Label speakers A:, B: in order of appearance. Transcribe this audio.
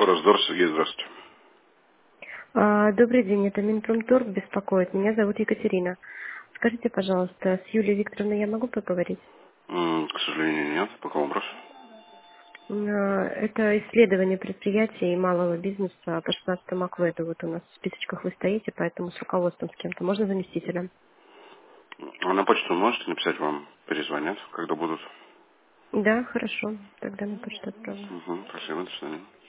A: Раздор, Сергей, здравствуйте.
B: Добрый день, это Минпромторг беспокоит. Меня зовут Екатерина. Скажите, пожалуйста, с Юлией Викторовной я могу поговорить?
A: К сожалению, нет. По какому вопросу?
B: Это исследование предприятий и малого бизнеса по 16 кведу. Вот у нас в списочках вы стоите, поэтому с руководством с кем-то. Можно заместителем?
A: А на почту можете написать, вам перезвонят, когда будут?
B: Да, хорошо. Тогда на почту отправлю.
A: Спасибо, до свидания.